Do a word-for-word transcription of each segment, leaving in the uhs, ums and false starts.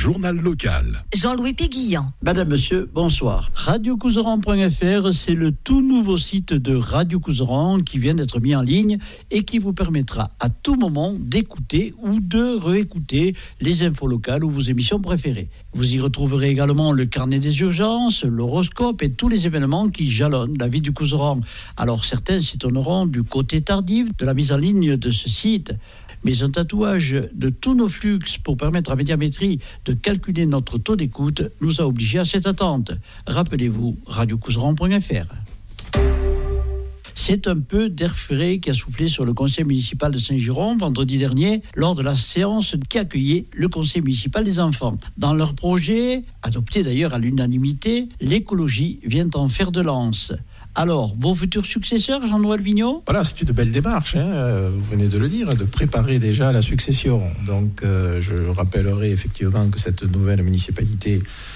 journal local. Jean-Louis Péguillan. Madame, monsieur, bonsoir. radio couseran point f r, c'est le tout nouveau site de Radio Couseran qui vient d'être mis en ligne et qui vous permettra à tout moment d'écouter ou de réécouter les infos locales ou vos émissions préférées. Vous y retrouverez également le carnet des urgences, l'horoscope et tous les événements qui jalonnent la vie du Couseran. Alors certains s'étonneront du côté tardif de la mise en ligne de ce site. Mais un tatouage de tous nos flux pour permettre à Médiamétrie de calculer notre taux d'écoute nous a obligés à cette attente. Rappelez-vous, radio couseran point f r. C'est un peu d'air frais qui a soufflé sur le conseil municipal de Saint-Giron vendredi dernier lors de la séance qui accueillait le conseil municipal des enfants. Dans leur projet, adopté d'ailleurs à l'unanimité, l'écologie vient en fer de lance. Alors, vos futurs successeurs, Jean-Noël Vigneault ? Voilà, c'est une belle démarche, hein, vous venez de le dire, de préparer déjà la succession. Donc, euh, je rappellerai effectivement que cette nouvelle municipalité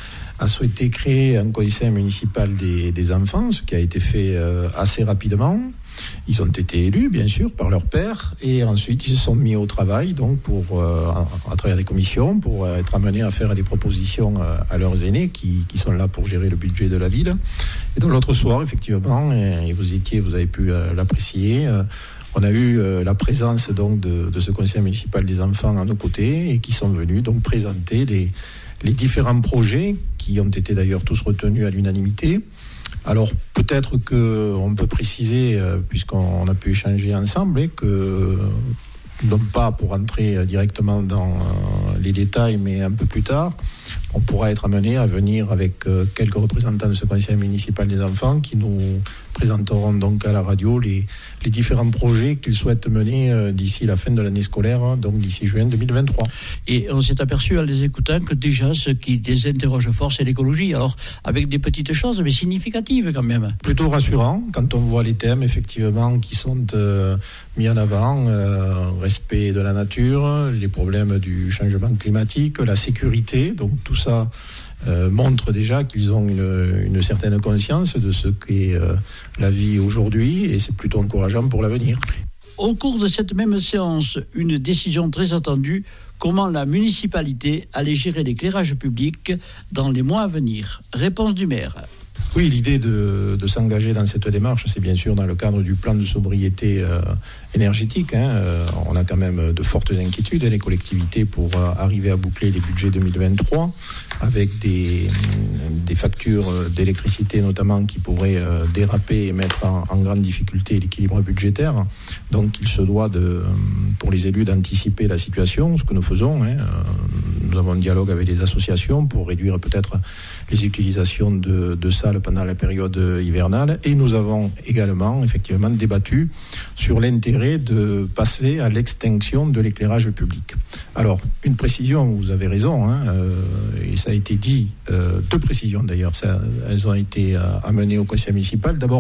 a souhaité créer un conseil municipal des, des enfants, ce qui a été fait euh, assez rapidement. Ils ont été élus, bien sûr, par leur père, et ensuite ils se sont mis au travail, donc pour, euh, à travers des commissions, pour être amenés à faire des propositions euh, à leurs aînés qui, qui sont là pour gérer le budget de la ville. Et donc l'autre soir, effectivement, et vous étiez, vous avez pu euh, l'apprécier. Euh, on a eu euh, la présence donc de, de ce conseil municipal des enfants à nos côtés et qui sont venus donc présenter les, les différents projets qui ont été d'ailleurs tous retenus à l'unanimité. Alors peut-être qu'on peut préciser, euh, puisqu'on a pu échanger ensemble, et que, non pas pour entrer directement dans euh, les détails, mais un peu plus tard, on pourra être amené à venir avec euh, quelques représentants de ce conseil municipal des enfants qui nous présenteront donc à la radio les, les différents projets qu'ils souhaitent mener euh, d'ici la fin de l'année scolaire, donc d'ici juin deux mille vingt-trois. Et on s'est aperçu en les écoutant que déjà ce qui les interroge fort, c'est l'écologie. Alors avec des petites choses, mais significatives quand même. Plutôt rassurant quand on voit les thèmes effectivement qui sont euh, mis en avant, euh, respect de la nature, les problèmes du changement climatique, la sécurité, donc tout ça Euh, montre déjà qu'ils ont une, une certaine conscience de ce qu'est euh, la vie aujourd'hui, et c'est plutôt encourageant pour l'avenir. Au cours de cette même séance, une décision très attendue, comment la municipalité allait gérer l'éclairage public dans les mois à venir. Réponse du maire. Oui, l'idée de, de s'engager dans cette démarche, c'est bien sûr dans le cadre du plan de sobriété euh, énergétique. Hein. Euh, on a quand même de fortes inquiétudes, les collectivités, pour euh, arriver à boucler les budgets deux mille vingt-trois, avec des, des factures d'électricité notamment qui pourraient euh, déraper et mettre en, en grande difficulté l'équilibre budgétaire. Donc il se doit, de, pour les élus, d'anticiper la situation, ce que nous faisons. Hein. Nous avons un dialogue avec les associations pour réduire peut-être les utilisations de, de salles pendant la période hivernale, et nous avons également effectivement débattu sur l'intérêt de passer à l'extinction de l'éclairage public. Alors, une précision, vous avez raison, hein, euh, et ça a été dit, euh, deux précisions d'ailleurs, ça, elles ont été euh, amenées au conseil municipal. D'abord,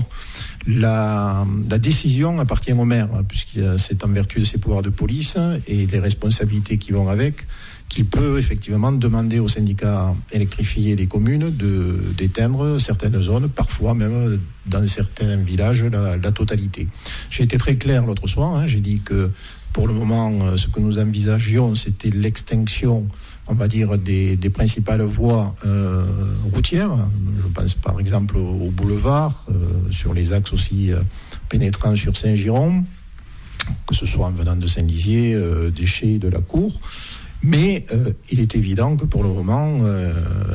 la, la décision appartient au maire, puisque c'est en vertu de ses pouvoirs de police et les responsabilités qui vont avec, qu'il peut effectivement demander aux syndicats électrifiés des communes de, d'éteindre certaines zones, parfois même dans certains villages la, la totalité. J'ai été très clair l'autre soir, hein, j'ai dit que pour le moment, ce que nous envisagions, c'était l'extinction, on va dire, des, des principales voies euh, routières. Je pense par exemple au, au boulevard, euh, sur les axes aussi euh, pénétrants sur Saint-Giron, que ce soit en venant de Saint-Lizier, euh, des Chais, de la Cour. Mais euh, il est évident que pour le moment, euh,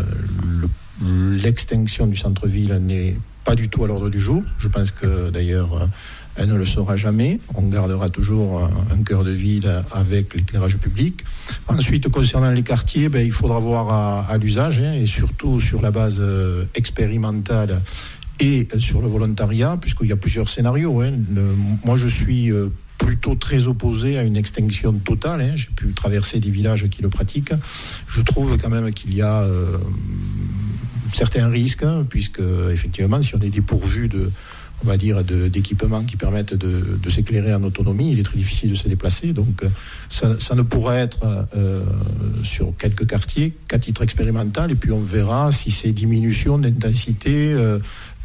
le, l'extinction du centre-ville n'est pas du tout à l'ordre du jour. Je pense que d'ailleurs, elle ne le sera jamais. On gardera toujours un, un cœur de ville avec l'éclairage public. Ensuite, concernant les quartiers, ben, il faudra voir à, à l'usage, hein, et surtout sur la base euh, expérimentale et sur le volontariat, puisqu'il y a plusieurs scénarios. Hein. Le, moi, je suis euh, plutôt très opposé à une extinction totale. Hein. J'ai pu traverser des villages qui le pratiquent. Je trouve quand même qu'il y a euh, certains risques, hein, puisque effectivement, si on est dépourvu de, on va dire, de, d'équipements qui permettent de, de s'éclairer en autonomie, il est très difficile de se déplacer. Donc, ça, ça ne pourrait être euh, sur quelques quartiers qu'à titre expérimental, et puis on verra si ces diminutions d'intensité euh,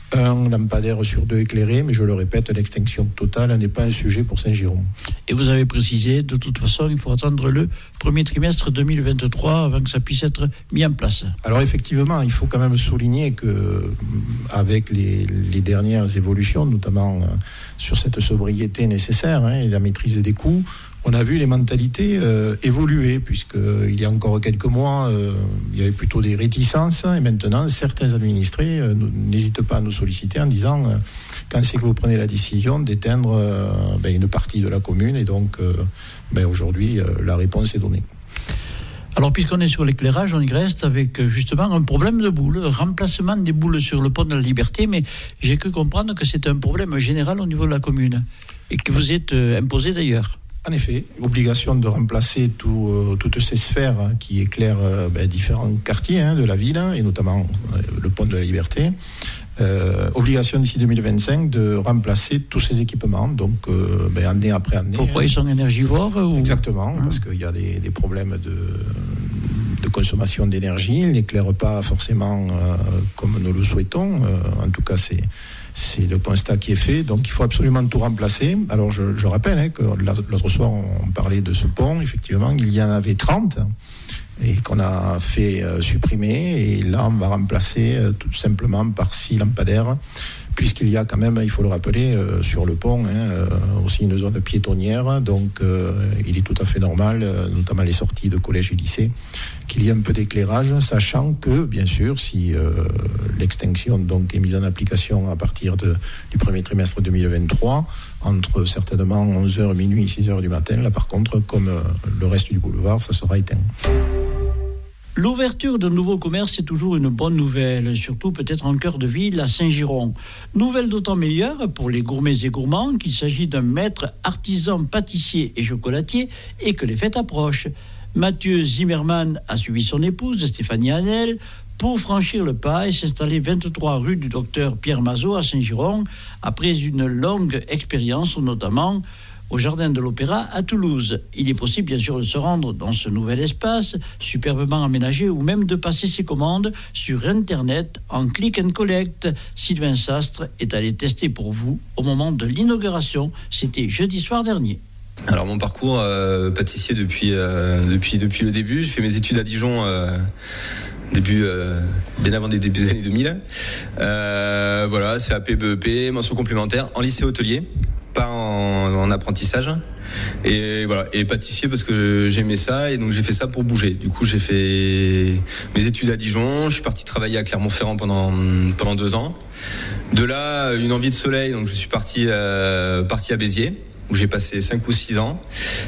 un lampadaire sur deux éclairé, mais je le répète, l'extinction totale n'est pas un sujet pour Saint-Girons. Et vous avez précisé, de toute façon, il faut attendre le premier trimestre deux mille vingt-trois avant que ça puisse être mis en place. Alors effectivement, il faut quand même souligner que avec les, les dernières évolutions, notamment euh, sur cette sobriété nécessaire hein, et la maîtrise des coûts, on a vu les mentalités euh, évoluer, puisqu'il y a encore quelques mois, euh, il y avait plutôt des réticences, et maintenant, certains administrés euh, n'hésitent pas à nous solliciter en disant euh, quand c'est que vous prenez la décision d'éteindre euh, ben, une partie de la commune, et donc euh, ben, aujourd'hui, euh, la réponse est donnée. Alors, puisqu'on est sur l'éclairage, on y reste avec justement un problème de boules, remplacement des boules sur le pont de la Liberté, mais j'ai cru comprendre que c'est un problème général au niveau de la commune, et que vous êtes euh, imposé d'ailleurs. En effet, obligation de remplacer tout, euh, toutes ces sphères hein, qui éclairent euh, ben, différents quartiers hein, de la ville, et notamment euh, le pont de la Liberté. Euh, obligation d'ici deux mille vingt-cinq de remplacer tous ces équipements, donc euh, ben, année après année. Pourquoi ils sont énergivores ou... Exactement, hein. Parce qu'il y a des, des problèmes de, de consommation d'énergie, ils n'éclairent pas forcément euh, comme nous le souhaitons, euh, en tout cas c'est... C'est le constat qui est fait, donc il faut absolument tout remplacer. Alors je, je rappelle hein, que l'autre soir on parlait de ce pont, effectivement il y en avait trente et qu'on a fait euh, supprimer, et là on va remplacer euh, tout simplement par six lampadaires, puisqu'il y a quand même, il faut le rappeler, euh, sur le pont hein, euh, aussi une zone piétonnière, donc euh, il est tout à fait normal, euh, notamment les sorties de collèges et lycées, qu'il y ait un peu d'éclairage, sachant que, bien sûr, si euh, l'extinction donc, est mise en application à partir de, du premier trimestre deux mille vingt-trois, entre certainement onze heures, minuit et six heures du matin, là par contre, comme euh, le reste du boulevard, ça sera éteint. L'ouverture de nouveaux commerces est toujours une bonne nouvelle, surtout peut-être en cœur de ville à Saint-Giron. Nouvelle d'autant meilleure pour les gourmets et gourmands qu'il s'agit d'un maître artisan pâtissier et chocolatier et que les fêtes approchent. Mathieu Zimmermann a suivi son épouse, Stéphanie Hanel, pour franchir le pas et s'installer vingt-trois rue du docteur Pierre Mazot à Saint-Giron, après une longue expérience, notamment au Jardin de l'Opéra à Toulouse. Il est possible bien sûr de se rendre dans ce nouvel espace, superbement aménagé, ou même de passer ses commandes sur Internet en click and collect. Sylvain Sastre est allé tester pour vous au moment de l'inauguration. C'était jeudi soir dernier. Alors mon parcours euh, pâtissier depuis, euh, depuis, depuis le début, j'ai fait mes études à Dijon euh, début, euh, bien avant des débuts des années deux mille. Euh, voilà, C A P, B E P, mention complémentaire en lycée hôtelier, pas en, en apprentissage. Et voilà, et pâtissier parce que j'aimais ça, et donc j'ai fait ça pour bouger. Du coup j'ai fait mes études à Dijon, je suis parti travailler à Clermont-Ferrand pendant, pendant deux ans. De là, une envie de soleil, donc je suis parti, euh, parti à Béziers, où j'ai passé cinq ou six ans.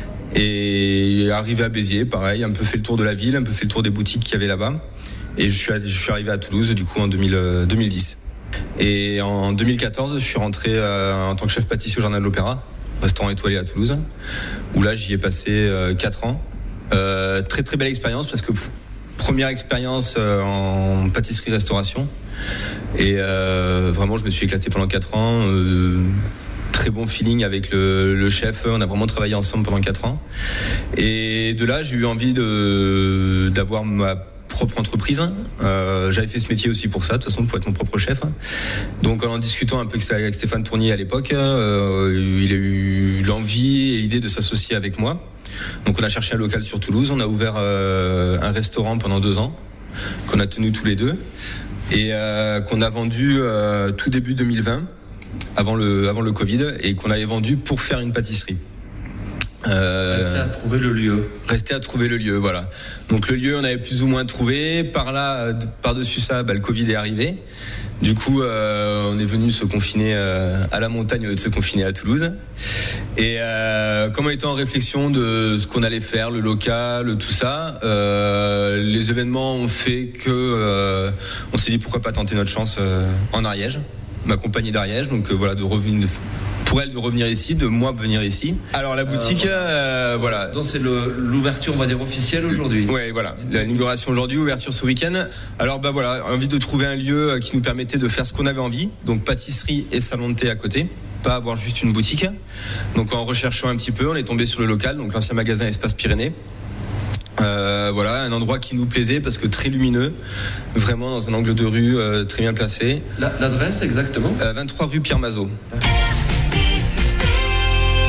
Et arrivé à Béziers, pareil, un peu fait le tour de la ville, un peu fait le tour des boutiques qu'il y avait là-bas. Et je suis, je suis arrivé à Toulouse, du coup, en deux mille, deux mille dix. Et en deux mille quatorze, je suis rentré euh, en tant que chef pâtissier au Jardin de l'Opéra, restaurant étoilé à Toulouse, où là, j'y ai passé euh, quatre ans. Euh, très, très belle expérience, parce que première expérience euh, en pâtisserie-restauration. Et euh, vraiment, je me suis éclaté pendant quatre ans. Euh, Très bon feeling avec le, le chef, on a vraiment travaillé ensemble pendant quatre ans. Et de là, j'ai eu envie de, d'avoir ma propre entreprise. Euh, j'avais fait ce métier aussi pour ça, de toute façon, pour être mon propre chef. Donc en discutant un peu avec Stéphane Tournier à l'époque, euh, il a eu l'envie et l'idée de s'associer avec moi. Donc on a cherché un local sur Toulouse, on a ouvert euh, un restaurant pendant deux ans, qu'on a tenu tous les deux, et euh, qu'on a vendu euh, tout début deux mille vingt. Avant le, avant le Covid, et qu'on avait vendu pour faire une pâtisserie. Euh, rester à trouver le lieu. Rester à trouver le lieu, voilà. Donc le lieu, on avait plus ou moins trouvé. Par là, par-dessus ça, bah, le Covid est arrivé. Du coup, euh, on est venu se confiner euh, à la montagne au lieu de se confiner à Toulouse. Et euh, comme on était en réflexion de ce qu'on allait faire, le local, tout ça, euh, les événements ont fait que euh, on s'est dit pourquoi pas tenter notre chance euh, en Ariège. Ma compagnie d'Ariège, donc euh, voilà, de revenir, pour elle de revenir ici, de moi venir ici. Alors la boutique, euh, euh, voilà. Donc c'est le, l'ouverture, on va dire, officielle aujourd'hui. Ouais, voilà, l'inauguration aujourd'hui, ouverture ce week-end. Alors bah voilà, envie de trouver un lieu qui nous permettait de faire ce qu'on avait envie, donc pâtisserie et salon de thé à côté, pas avoir juste une boutique. Donc en recherchant un petit peu, on est tombé sur le local, donc l'ancien magasin Espace Pyrénées. Euh, voilà, un endroit qui nous plaisait parce que très lumineux, vraiment dans un angle de rue euh, très bien placé. La, l'adresse exactement euh, vingt-trois rue Pierre Mazot.